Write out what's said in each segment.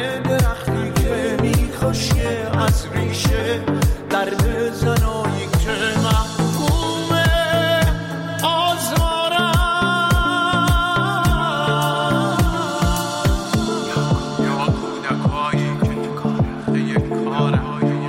درختی که میخوشه از ریشه درد زنایی که محکومه آزارم. یا کودکایی که یک کاره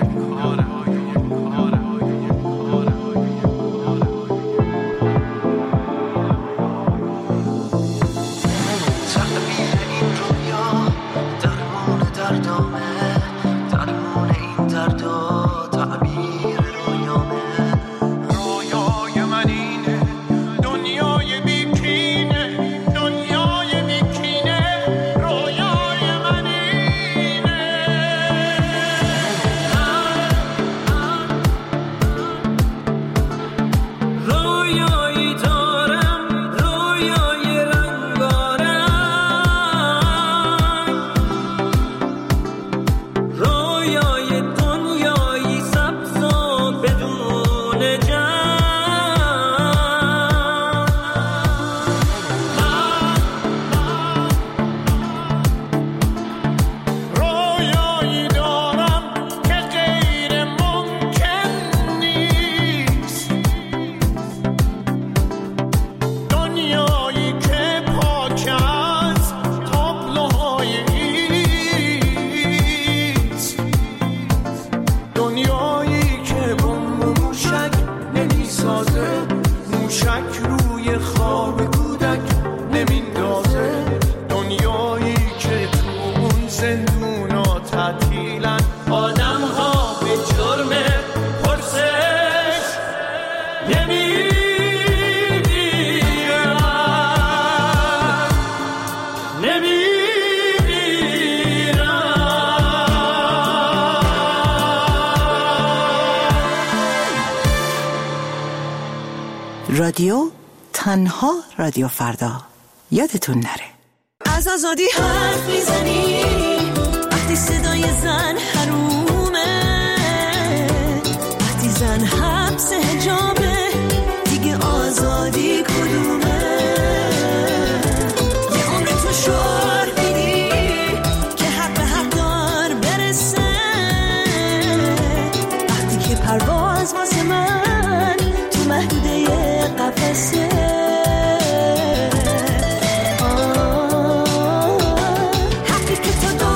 رادیو تنها رادیو فردا. یادتون نره از آزادی حرف میزنی وقتی صدای زن حرومه، وقتی زن حبس حجابه دیگه آزادی کدومه؟ یه عمر تو شعار میدی که حق به حق دار برسه، وقتی که پرواز واسه من تو محدوده قفسه. حقی که تو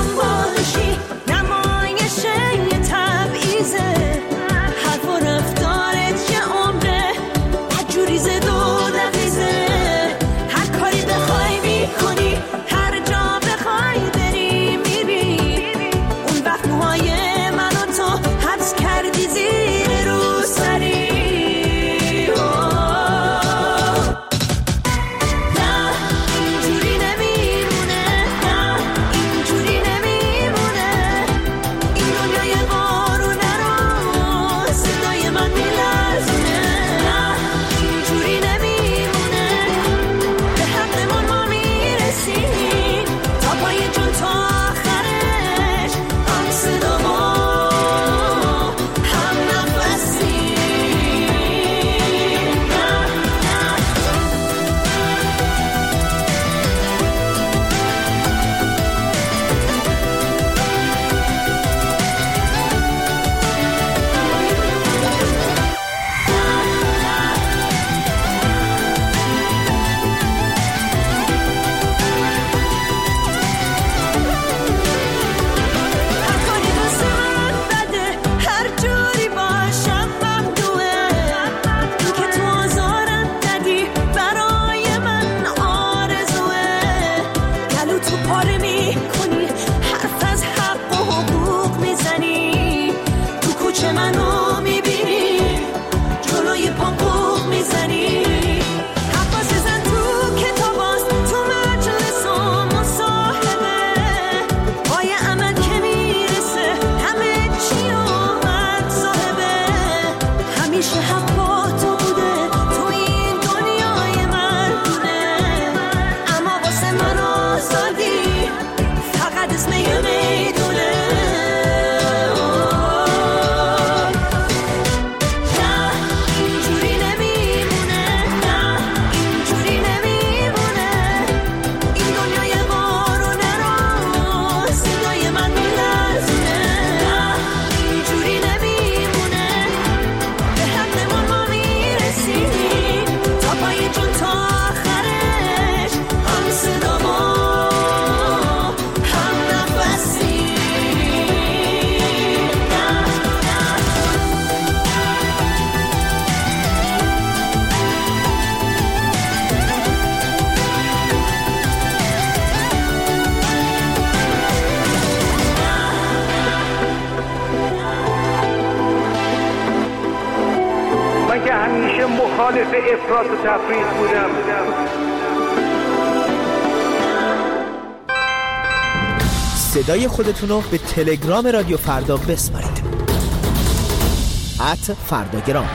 مخالف افراط و تفریط بودم. صدای خودتون رو به تلگرام رادیو فردا بسپارید. @فرداگرام.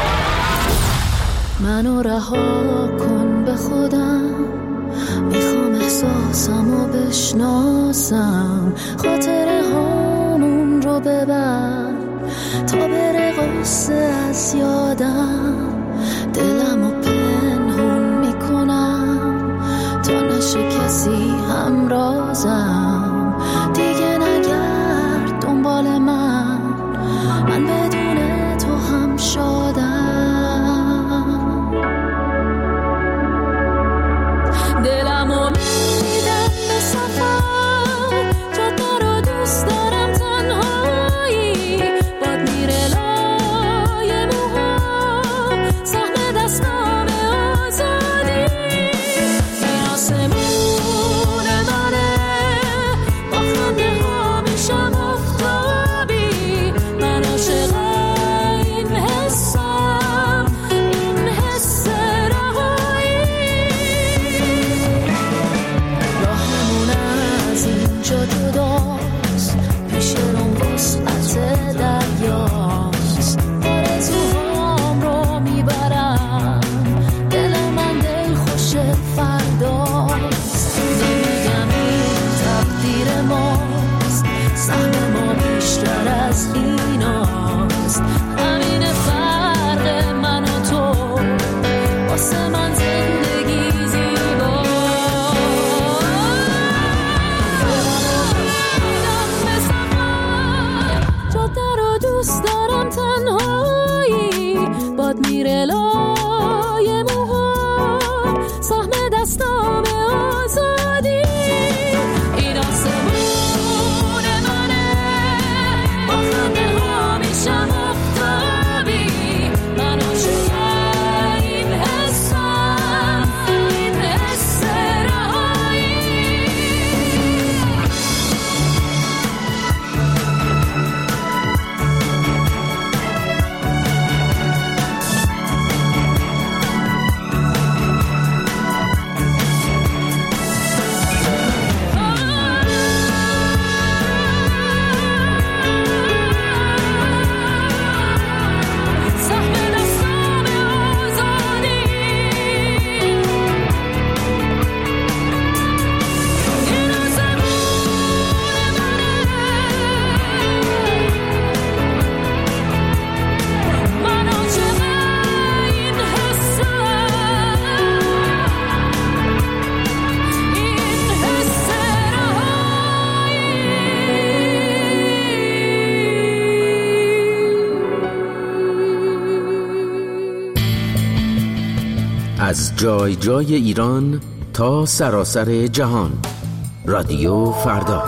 منو رها کن به خودم، میخوام احساسمو بشناسم، خاطره هامون رو ببر تا بره قصه از یادم، دلمو پنهون میکنم تا نشه کسی همرازم، دیگه نگرد دنبال من بدون تو هم شادم، دلمو میدم به سفر، جاده رو دوست دارم تنهایی، باد میره لای موهام، سهم دستام آزادی، این آسمون منه، با خنده ها میشم آفتابی، من عاشق این حسم، این حس رهایی، راهمون از اینجا جداست، پیش روم وسعت دریاست، آرزوهام رو میبرم، دل من دل خوش فرداست، نمیگم این تقدیر ماست، سهم ما بیشتر از ایناست، همین فرق من و تو، واسه من زندگی زیباست، میدم به سفر، جاده رو دوست دارم تنهایی، باد میره لای موهام، سهم دستام آزادی، این آسمون منه، با خنده ها میشم آفتابی، من عاشق این حسم، این حس رهایی. سهم دستام آزادی، این آسمون منه، من عاشق این حسم، این حس از جای جای ایران تا سراسر جهان، رادیو فردا.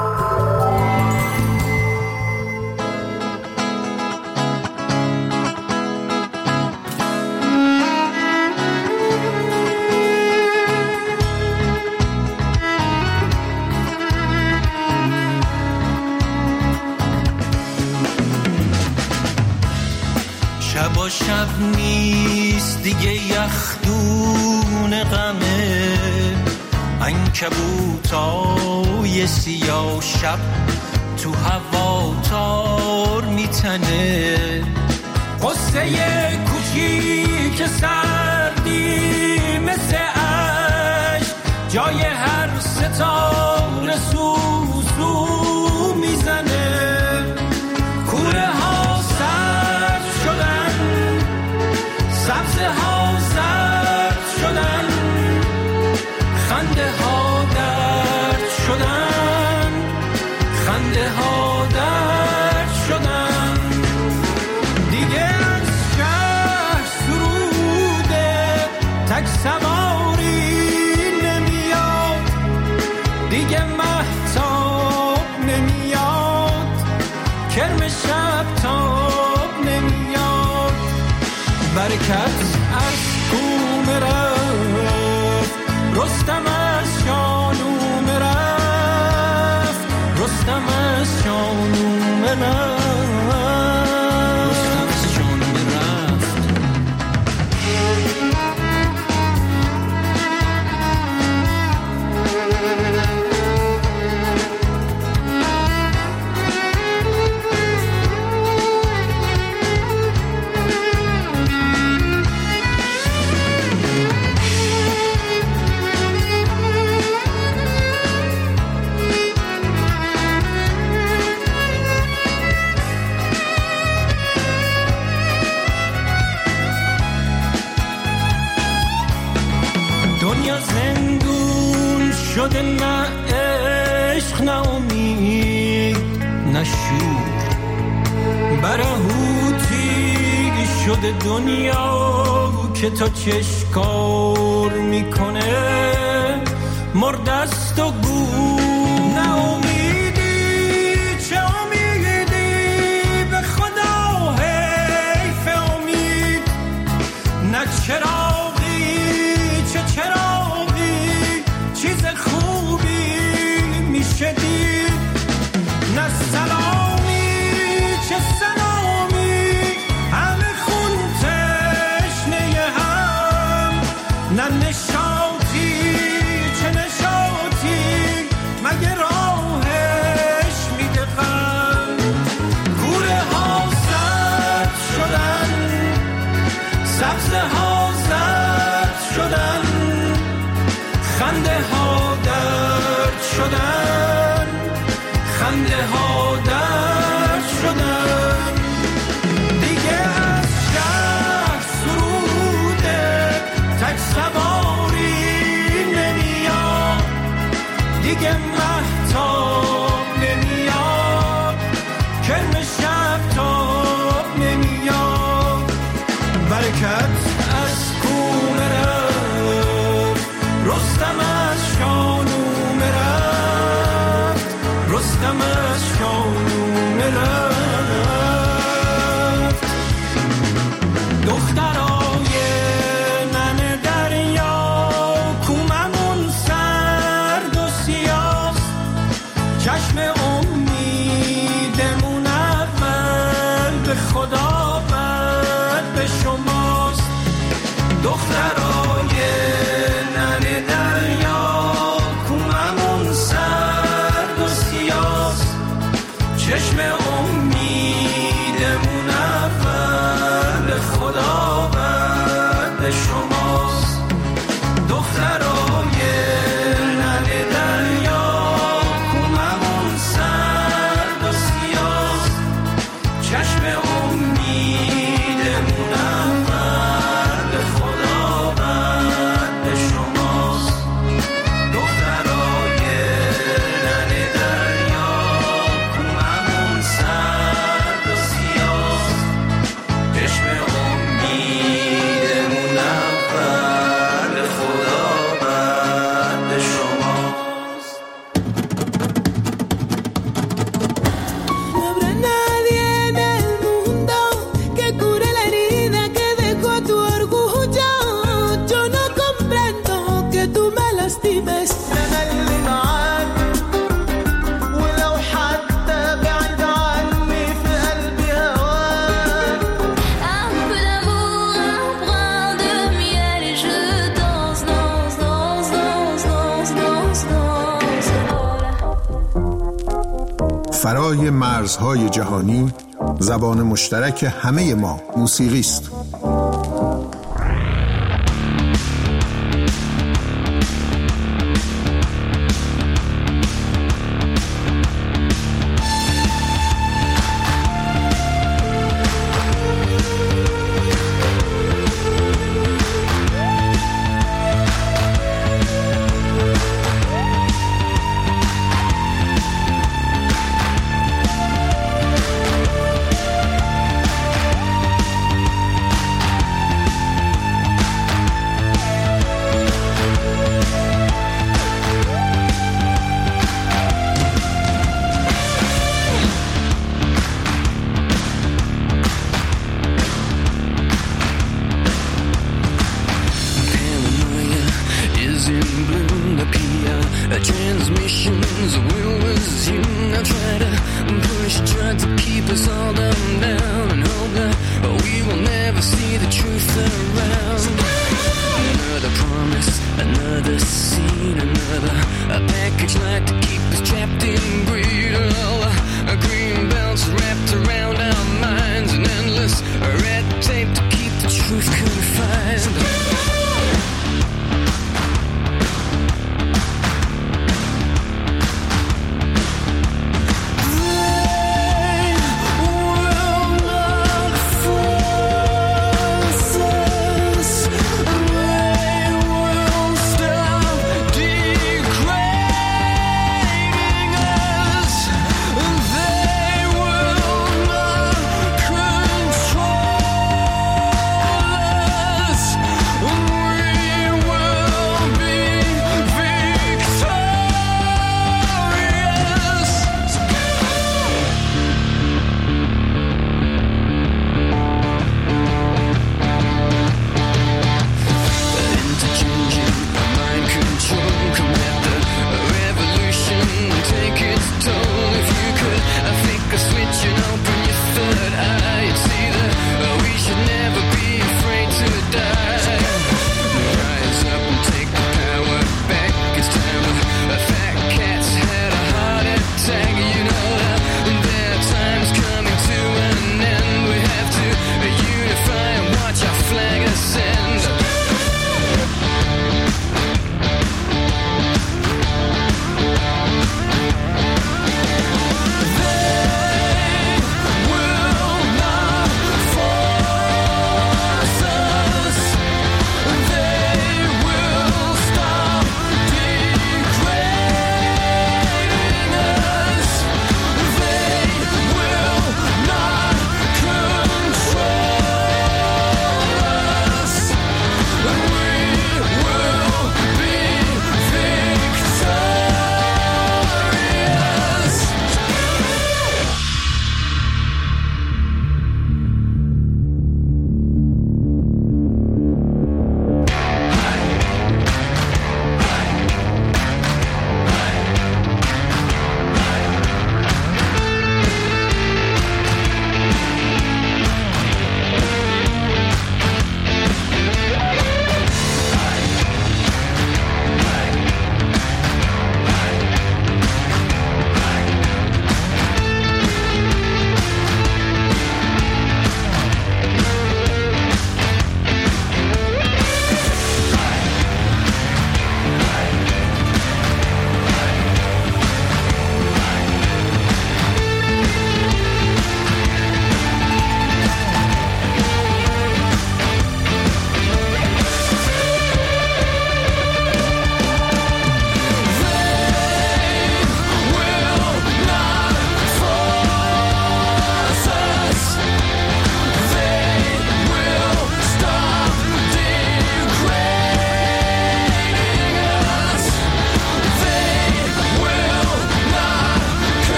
شب و شب نیست دیگه یخدون غمه، عنکبوتای سیاه شب تو هوا تار میتنه، قصه کوچیک سردی مثل عشق جای هر ستاره سوسو میزنه، کوره ها سرد شدن، سبزه ها زرد شدن، خنده ها درد شدن، خنده ها درد شدن، دیگه از شهر سروده تک سواری نمیاد، دیگه مهتاب نمیاد، کرم شب تاب نمیاد، برکت از کوم رفت، رستم از شانوم رفت، رستم از شانوم رفت، رستم از شانوم رفت. که نه عشق نه امید نه شور برهوتی شده دنیا که تا چشکار میکنه مردست و گور نه امیدی چه امیدی به خدا حیف امید نه چراغی چه چراغی چیز خوبی میشه دید نه سلامی چه سلامی همه خون تشنه هم نه نشاطی چه نشاطی مگه راهش میده غم کوره ها زد شدن سبزه ها زد شدن خنده ها درد شدن خنده ها درد شدن دیگه از شهر سروده تک سواری نمیاد دیگه مهتاب نمیاد کرم شب تاب نمیاد برکت از کومه رفت رستم از شانومه رفت رستم از شانومه رفت دخترای ننه دریا کوممون سرد و سیاست چشم امیدمون اول به خدا بعد به شماست دخترای ننه دریا کوممون سرد و سیاست چشم امیدمون اول به خدا بعد به شماست دخترای ننه دریا کوممون سرد و سیاست چشم امیدمون اول به خدا بعد به شماست دخترای ننه دریا کوممون سرد و سیاست چشم امیدمون اول به خدا بعد به شماست No habrá nadie en el mundo que cure la herida que dejó tu orgullo. Yo no comprendo que tú me lastimes. أنا اللي معاك ولو حتى بعيد عني في قلبي هواك Un peu d'amour, un brin de miel et je danse, danse, danse, danse, danse, danse, danse. فرای مرزهای جهانی زبان مشترک همه ما موسیقی است. Transmissions will resume. I try to push, try to keep us all down and hope that we will never see the truth around. Another promise, another scene, another package like to keep us trapped in greed. A green belts wrapped around our minds, an endless red tape to keep the truth confined. They will stop degrading.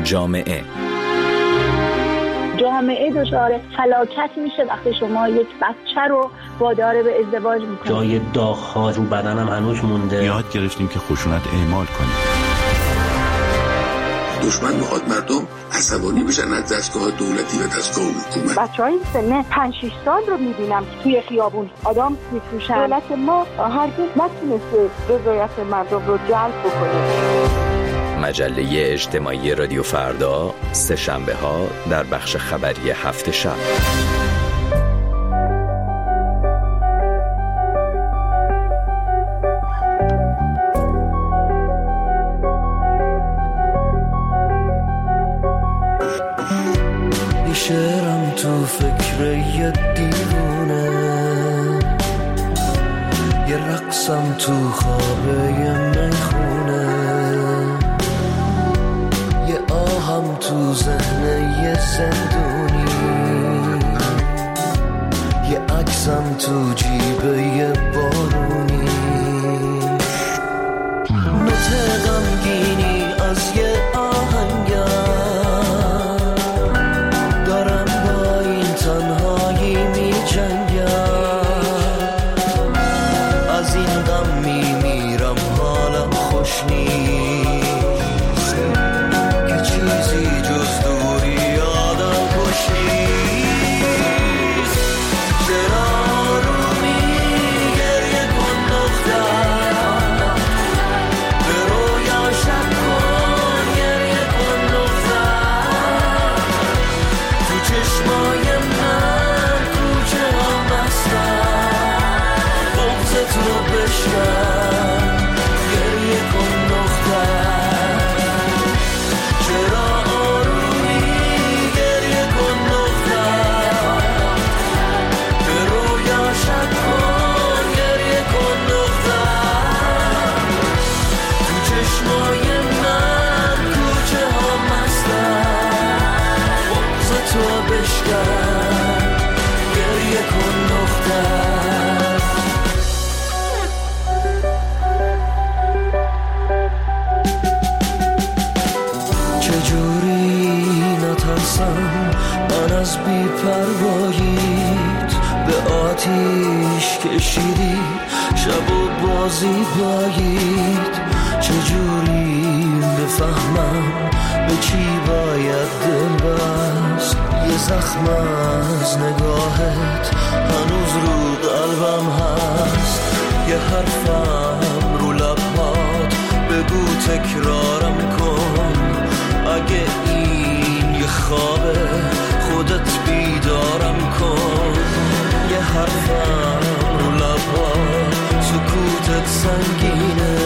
جامعه دچار فلاکت میشه وقتی شما یک بچه رو وادار به ازدواج میکنید. جای داغ‌ها رو بدنم هنوز مونده. یاد گرفتیم که خشونت اعمال کنیم. دشمن میخواد مردم عصبانی بشن از دستگاه دولتی و دستگاه حکومت. بچهای سن 5-6 سال رو میبینم که توی خیابون آدم میفروشن. دولت ما هرگز نتونسته رضایت مردم رو جلب بکنه. مجله اجتماعی رادیو فردا، سه شنبه ها در بخش خبری هفت شب. شعرم تو فکر یه دیوونه، یه رقصم تو خواب یه میخونه، یه آهم تو ذهن یه زندونی، یه عکسم تو جیب یه بارونی، نوت غمگینی از یه آهنگر، دارم با این تنهایی می جنگم، از این غم می میرم حالم خوش نیست، که چیزی جز دوری آدم خوش نیست. چرا آرومی گریه کن دختر، به رویا شب کن گریه کن دختر، تو چشمای من کوچه ها بستن، بغض تو بشکن گریه کن دختر. چرا آرومی گریه کن دختر، به رویا شب کن گریه کن دختر، تو چشمای من کوچه ها مستن، بغض تو بشکن گریه کن دختر. چجوری نترسم من از بی‌پرواییت، به آتیش کشیدی شب و بازی بایید، چجوری بفهمم به چی باید دل بست، یه زخم از نگاهت هنوز رو قلبم هست، یه حرفم رو لبات بگو تکرارم کن، اگه این یه خوابه خودت بیدارم کن، یه حرفم رو لبات سکوتت سنگینه،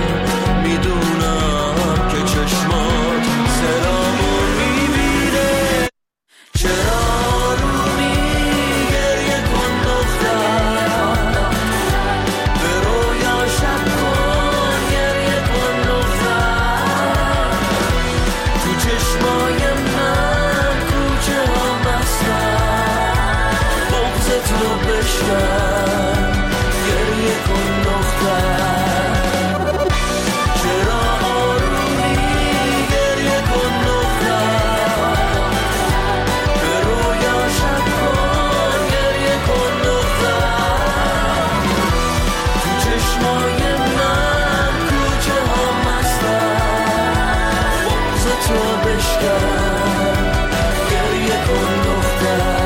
میدونم که چشمات سلامو میبینه. چرا آرومی گریه کن دختر، به رویا شب کن گریه کن دختر، تو چشمای من کوچه ها بستن، بغض تو بشکن گریه کن دختر. چرا آرومی گریه کن دختر، به رویا شب کن گریه کن دختر، تو چشمای من کوچه ها مستن، بغض تو بشکن گریه کن دختر.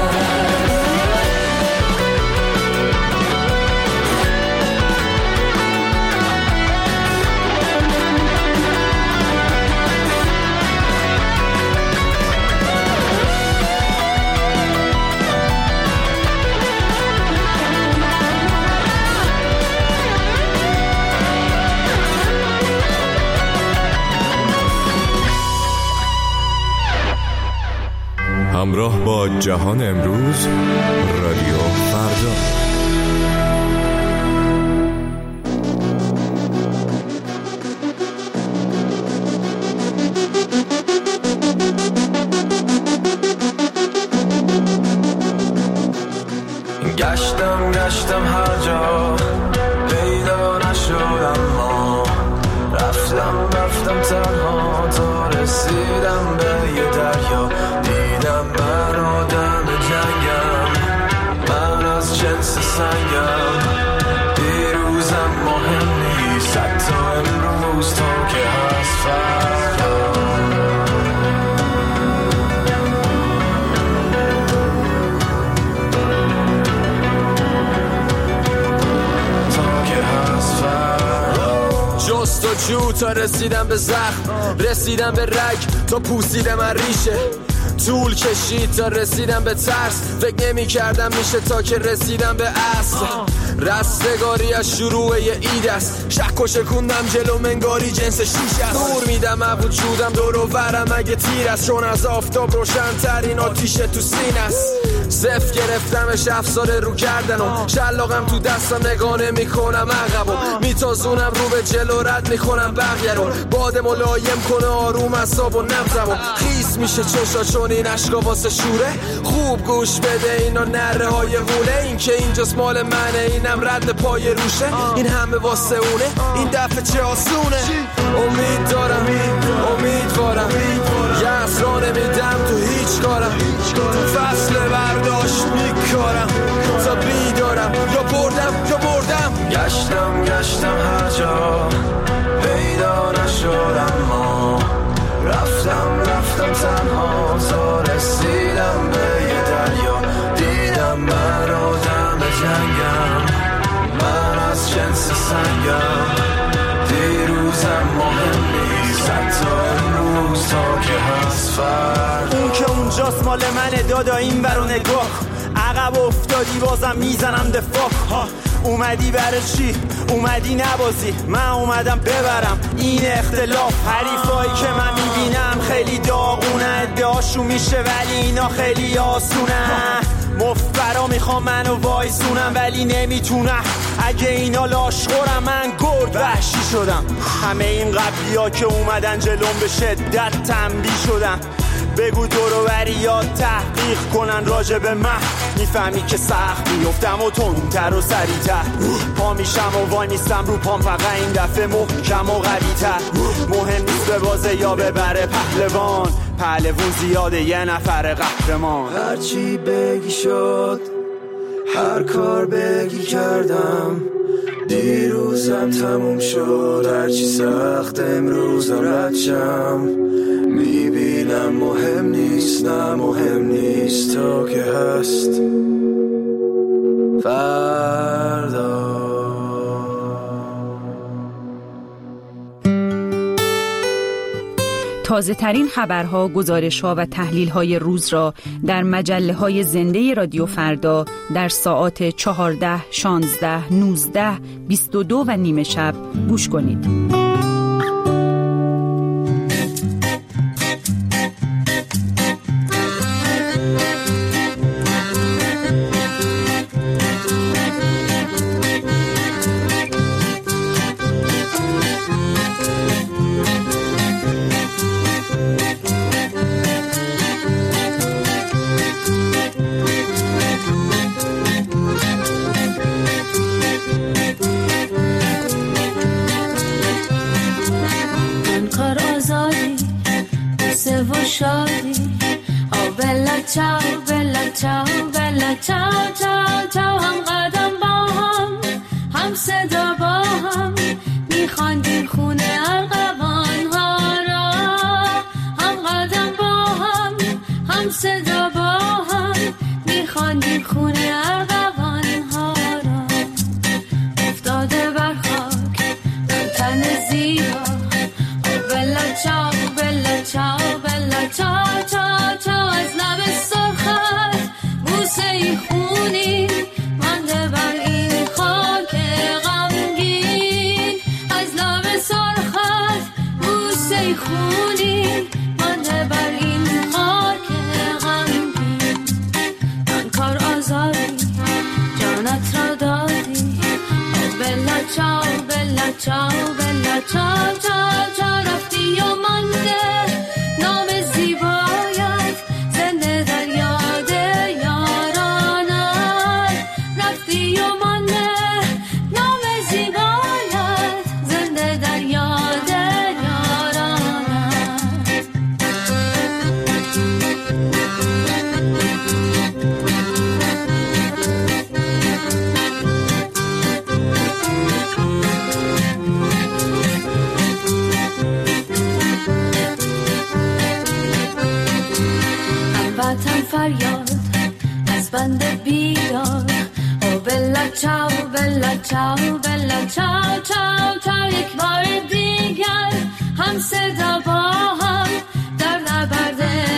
همراه با جهان امروز، رادیو فردا. گشتم هر جا پیدا نشدم، ما رفتم تنها تا رسیدم به جنس سنگم دیروزم مهم نیست حتی امروز تا که هست فردا جست و جو تا رسیدم به زخم رسیدم به رگ تا پوسیدم من ریشه طول کشید تا رسیدم به ترس فکر نمی کردم میشه تا که رسیدم به اصل رستگاری از شروع یه اید است شک و شکوندم جلو منگاری جنس شیش است نور میدم از وجودم دور و برم اگه تیر است چون از آفتاب روشن ترین آتیش تو سین است صف گرفتمش افساره رو کردنم شلاقم تو دستم نگانه میکنم عقبم میتازونم رو به جلو رد میکنم بقیه رو باد ملایم کنه آروم اعصاب و نبضمو خیس میشه چشا چون این عشقا واسه شوره خوب گوش بده اینا نره های غوله این که اینجاست مال منه اینم رد پای روشه این همه واسه اونه این دفعه چه آسونه امید دارم امیدوارم یه اسرا نمیدم تو هیچ کارم تو فصل برداشت میکارم تا بیدارم یا بردم گشتم هر جا پیدا نشدم ما رفتم تنها تا رسیدم به یه دریا دیدم من رو دم جنگم من از جنس سنگم دیروزم مهم نیست حتی امروز تا که هست فردا اون که اونجاست مال منه دادا این برو نگاه عقب افتادی بازم میزنم دفاع اومدی برای چی؟ اومدی نبازی من اومدم ببرم این اختلاف حریفایی که من میبینم خیلی داغونه ادعاشو میشه ولی اینا خیلی آسونه مفبرا میخوام منو وایسونم ولی نمیتونم اگه اینا لاشخورم من گرد وحشی شدم همه این قبلی ها که اومدن جلوم به شدت تنبیه شدم بگو دورو بریات تحقیق کنن راجع به من میفهمی که سخت بیفتم و تندتر و سریعتر پا میشم و وای نیستم رو پام فقط این دفعه محکم و قوی‌تر مهم نیست به بازه یا ببره پهلوون زیاده یه نفر قهرمان هرچی بگی شد هر کار بگی کردم دیروزم تموم شد هرچی سخت امروزم رد شم میبینم مهم نیست نه مهم نیست تا که هست فردا تازه ترین خبرها، گزارش‌ها و تحلیل‌های روز را در مجله‌های زنده رادیو فردا در ساعات 14، 16، 19، 22 و نیم شب گوش کنید. بنده بیار. او بلا چاو بلا چاو بلا چاو چاو چاو. یک بار دیگر هم صدا با هم در نبرد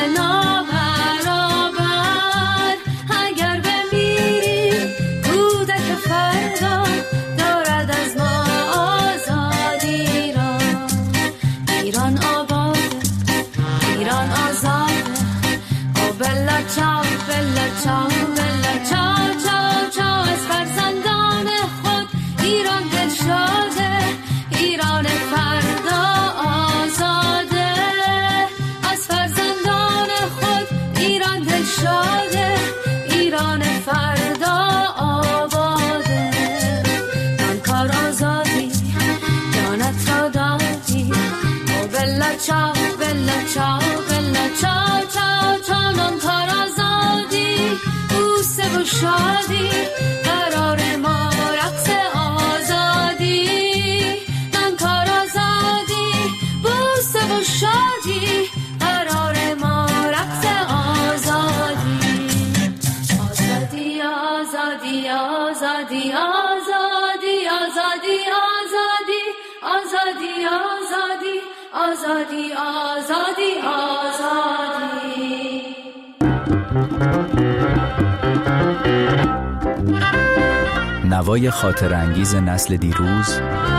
نابرابر. اگر بمیریم کودک فردا دارد از ما آزادی را. ایران آباد، ایران آزاد. او بلا چاو بلا چاو بلا چاو چاو چاو. از فرزندان خود ایران دل شاده، ایران فردا آزاده. از فرزندان خود ایران دل شاده، ایران فردا آباده. من کار آزادی جانت را دادی. او بلا چاو بلا چاو بلا چاو چاو چاو. من کار آزادی بوسه و شادی قرار ما رقص آزادی. من کار آزادی بوسه و شادی قرار ما رقص آزادی. آزادی آزادی آزادی آزادی آزادی آزادی آزادی آزادی آزادی آزادی. نوای خاطر انگیز نسل دیروز،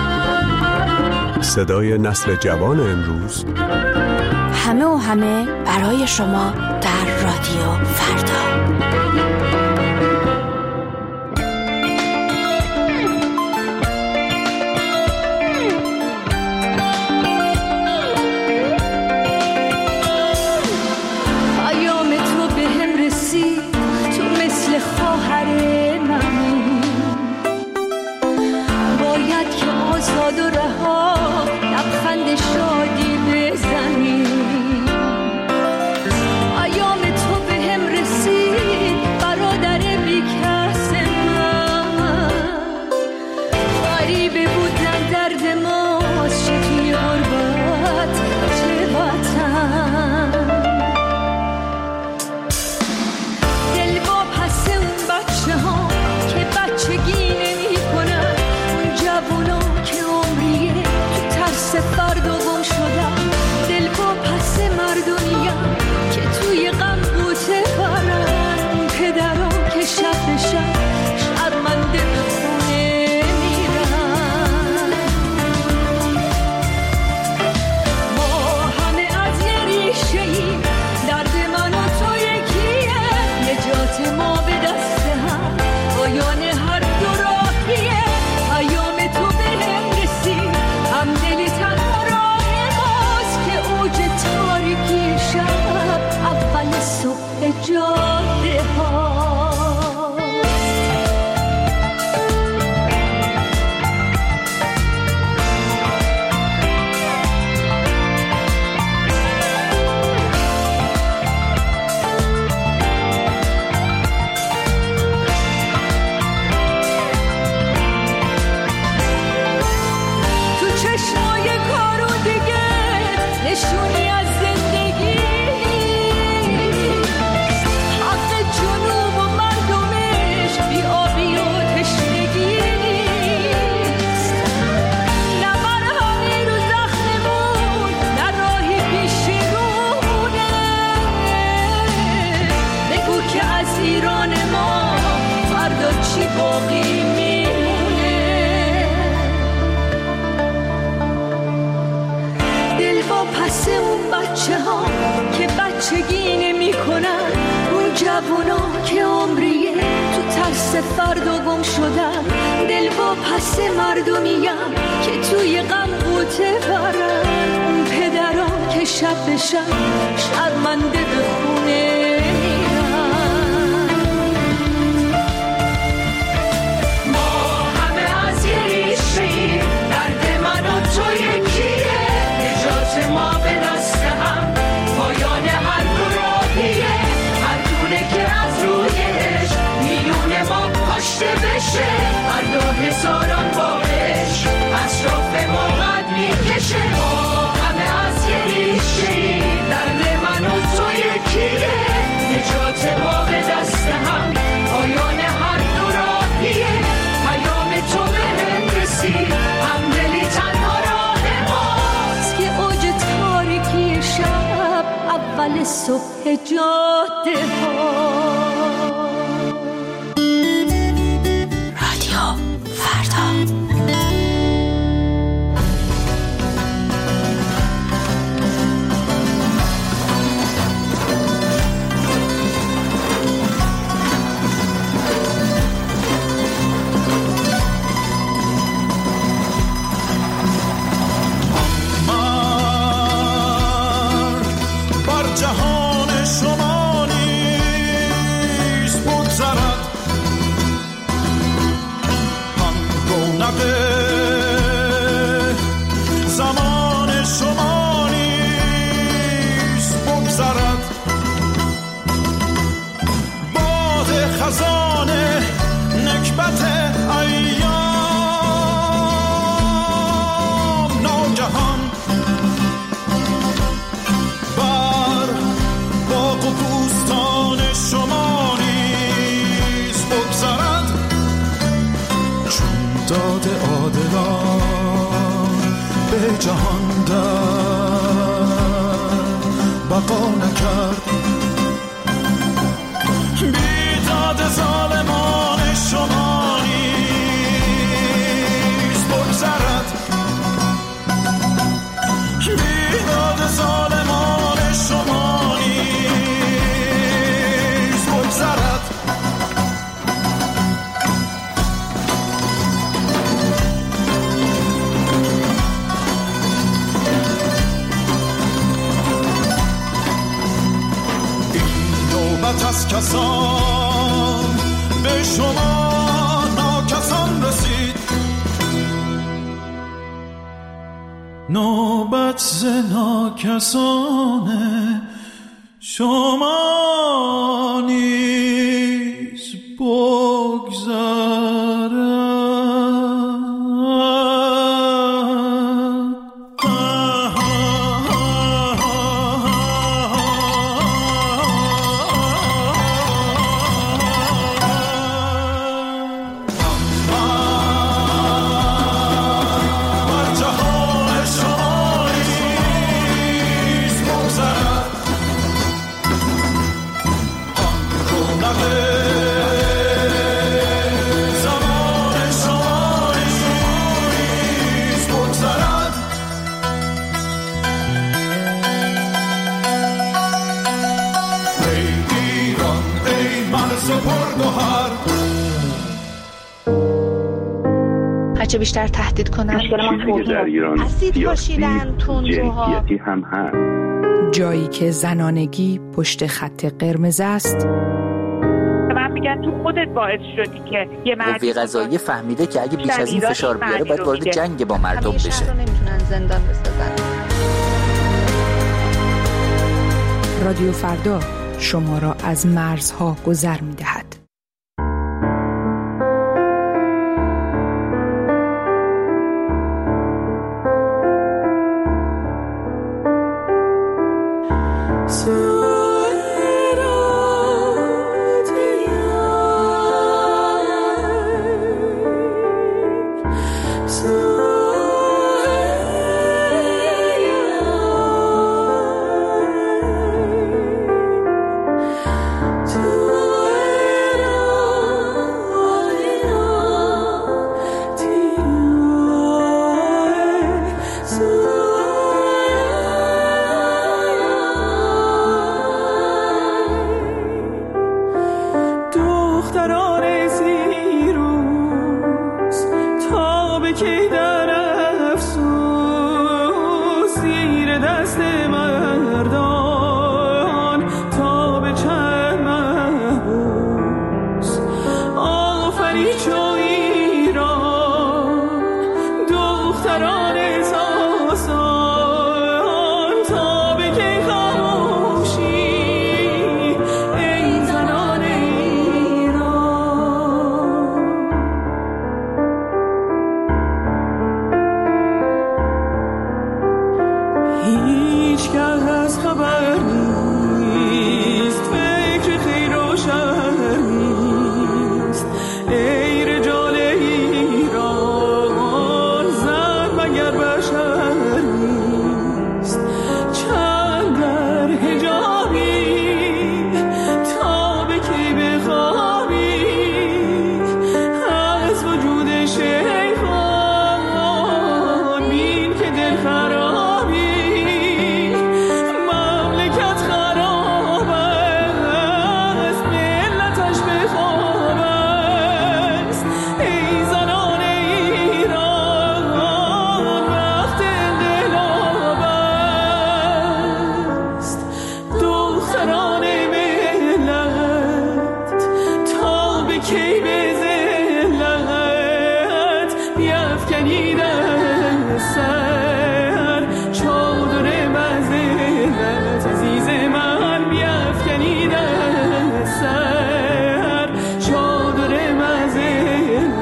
صدای نسل جوان امروز. همه و همه برای شما در رادیو فردا. جوونا که عمریه تو ترس فردا گم شدن، دل با پس مردمیم که توی غم قوطه برن، اون پدران که شب به شب شرمنده به خونه میرن. ما همه از یه ریشه‌ایم، درد من و تو یکیه، نجات ما به دست هم، پایان هر دو راهیه، هر دونه که از رویش میون ما کاشته بشه، هر دو هزاران بارش اطراف ما قد میکشه. ما همه از یه ریشه‌ایم، درد من و تو یکیه، نجات ما به دست هم، صبح جاده ها. رادیو فردا. جهان در بقا نکرد، بیداد ظالمان شما نیز بگذرد، بیداد ظالمان شما نیز بگذرد. از کسان به شما ناکسان رسید، نوبت ز ناکسان شما نیز بگذرد. هرچه بیشتر تهدید کنن چیزی که در ایران سیاسی جنسیتی هم هست. جایی که زنانگی پشت خط قرمز است. من میگن تو خودت باعث شدی که یه قوه قضاییه فهمیده که اگه بیش از این فشار بیاره باید وارد جنگ با مردم بشه. شهر رو نمیتونن زندان بسازن. رادیو فردا شما را از مرزها گذر می‌دهد. تو بیفکنیدن سر چادر مذلت عزیز من بیفکنیدن سر چادر مذلت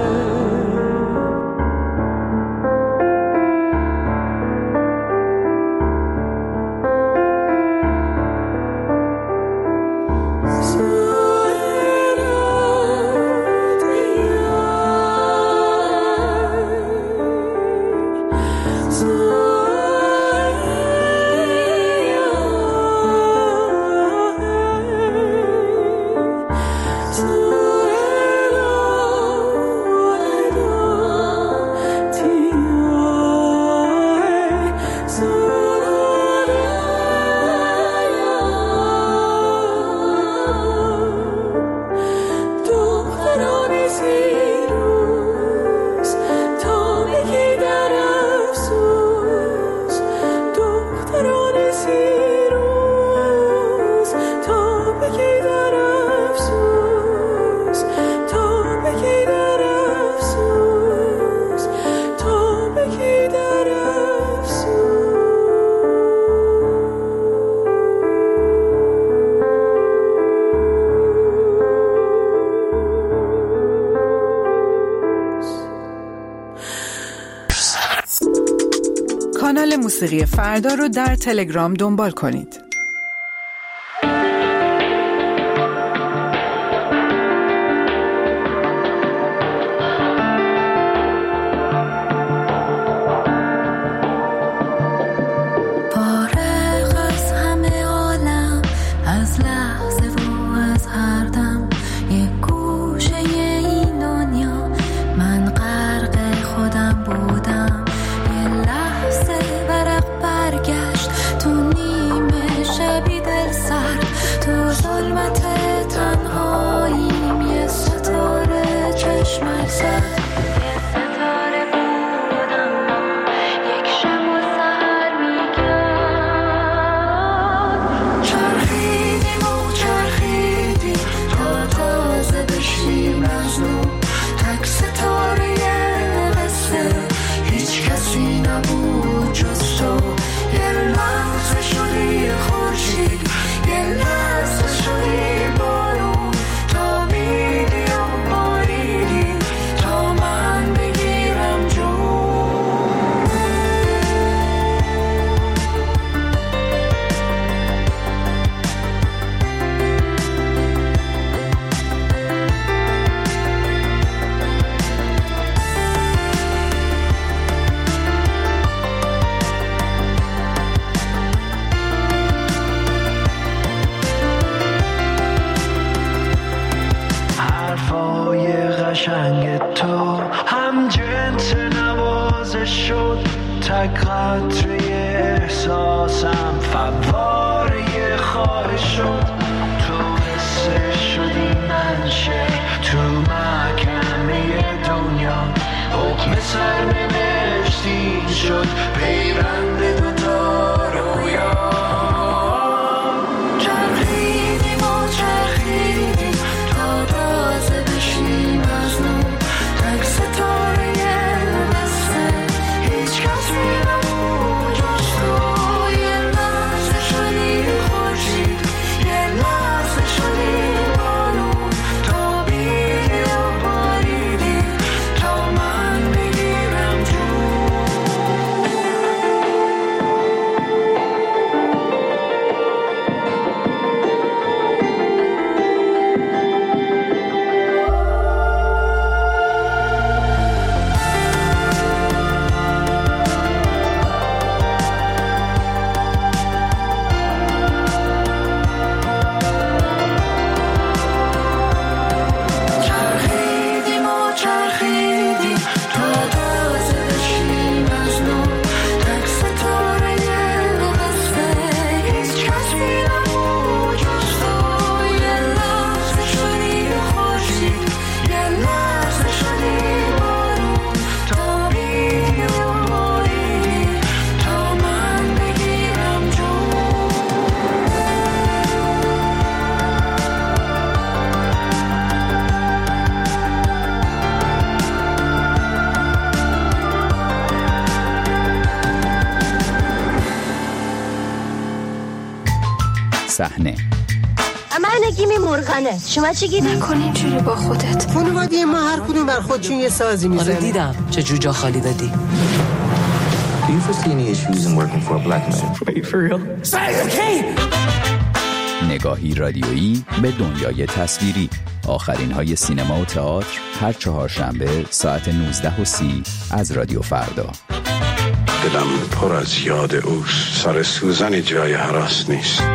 کانال موسیقی فردا رو در تلگرام دنبال کنید. قشنگ تو هم جنس نوازش شد، تک قطره احساسم فواره خواهش شد. تو حسه شدی منشه تو محکمه دنیا، حکم سرنوشتی شد پیوند دوتا رویا. چرخیدیم و چرخیدیم تا تازه بشیم از نو، تک ستاره بسته هیچ کسی نبود جز تو. یه لحظه شدی خورشید، یه لحظه شدی بارون، تا بیدی و باریدی تا من بگیرم جون. صحنه. من نگیم مرغانه، شما چی گیری؟ نکن اینجوری با خودت. خانواده ما هر کدوم بر خودشون یه سازی میزنه. آره دیدم چه جوجا خالی دادی. Do you foresee any issues in working for a black man? Wait, for real? نگاهی رادیویی به دنیای تصویری. آخرین های سینما و تئاتر هر چهارشنبه ساعت 19:30 از رادیو فردا. دلم پر از یاد اوست، سر سوزن جای هراس نیست.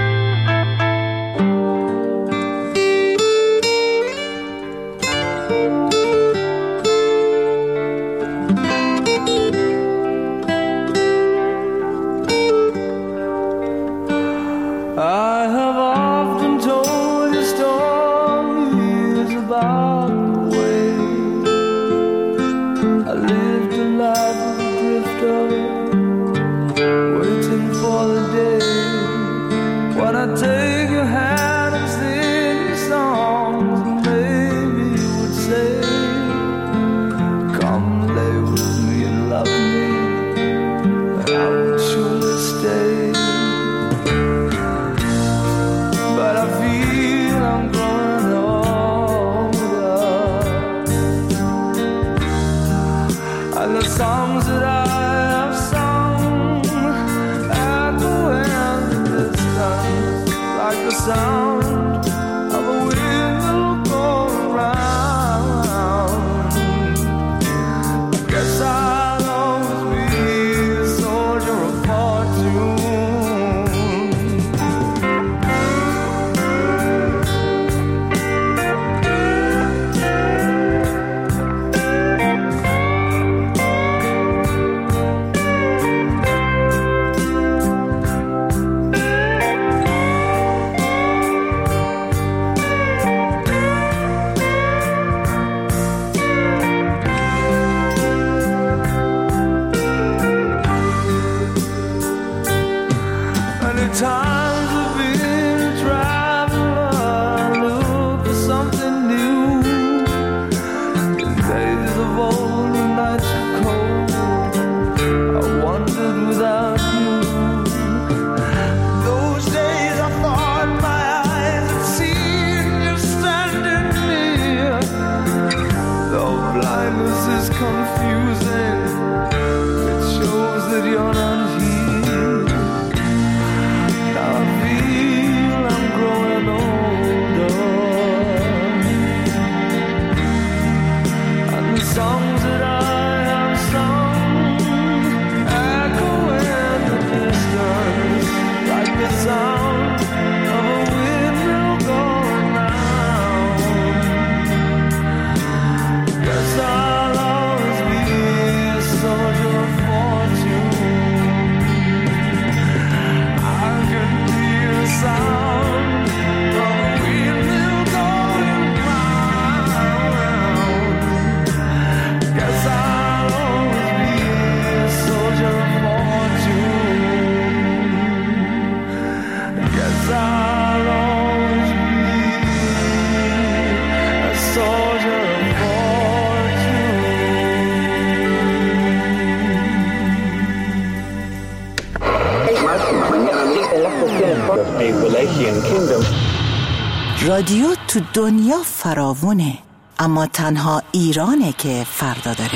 رادیو تو دنیا فراوونه، اما تنها ایرانه که فردا داره.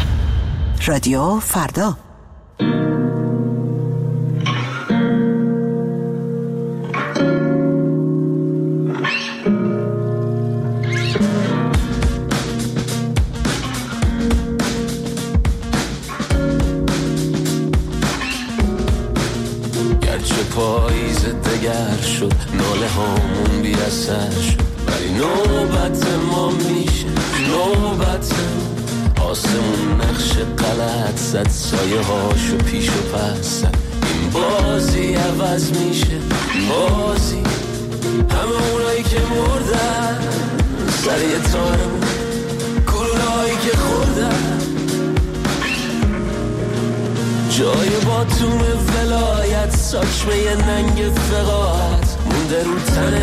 رادیو فردا. پاییز دگر شد، ناله هامون بی اثر شد، ولی نوبت ما میشه، نوبت آسمون نقش غلط زد، سایه هاشو پیش و پس زد، این بازی عوض میشه، بازی همه اونایی که مردن سر یه تارمون، گلولهایی که خوردن جای باتوم ولایت، ساچمه ننگ فقاعت مونده رو تن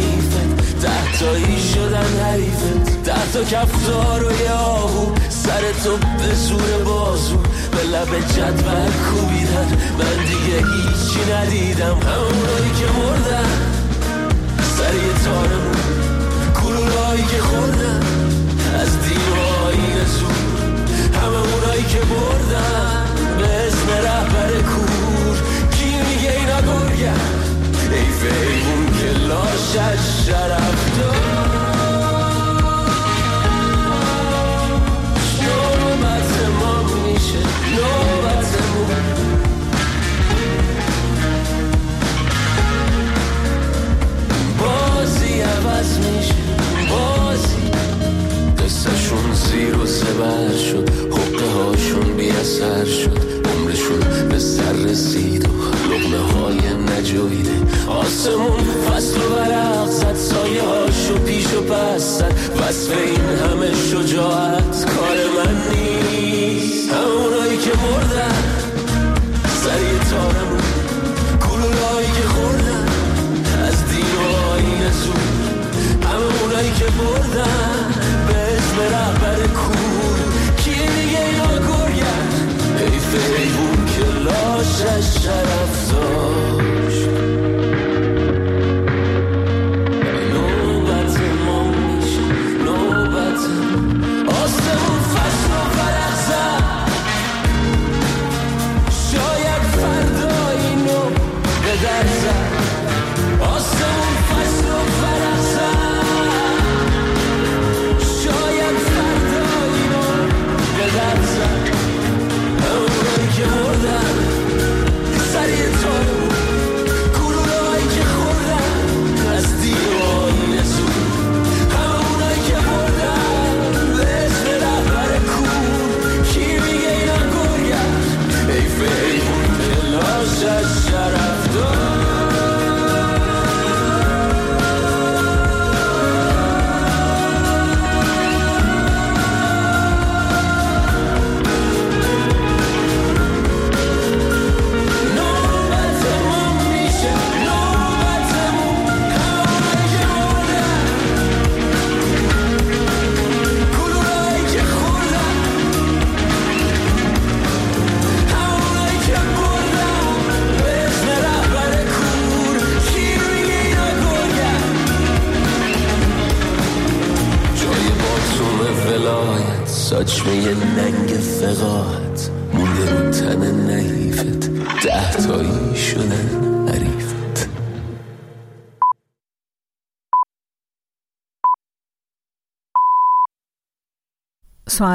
نحیفت، 10 تایی شدن حریفت، 10 تا کفتار و یه آهو سر تو به زور بازو به لب جدول کوبیدن. من دیگه هیچی ندیدم، همونایی که مردن سری تارمون، گلولایی که خوردن از دیوهای زور، همونایی که بردن به اسم رهبر کور. کی میگه اینا گرگن؟ ای فیمون که لاشش شرف دار. نوبت ما میشه نوبتمون، بازی عوض میشه بازی. قصهشون زیر و زبر شد، حقه هاشون بی اثر شد، عمرشون به سر رسید و لقمه های نجویده. آسمون فصل و برق زد، سایه هاشو پیش و پس زد. وصف این همه شجاعت کار من نیست. همونایی که مردن سری تارمون، گلولایی که خوردن از دین و آیین زور، همونایی که بردن به اسم رهبر کور. کی دیگه اینا گرگن؟ حیف ایوون که لاشش شرف داشت. نوبت ما میشه نوبت آسمون فصل و فرق زد. شاید فردا اینو به در زد. آسمون فصل و فرق زد. شاید فردا اینو به در زد. همونایی که مردن سریع تارمون، گلولایی که خوردن از دیوهای زور، همونایی که مردن به اسم رهبر کور. کی میگه اینا گرگن؟ حیف ایمون که لاشش شرف دار. ساچمه ننگ فقاعت مونده رو تن نحیفت، 10 تایی شدن حریف.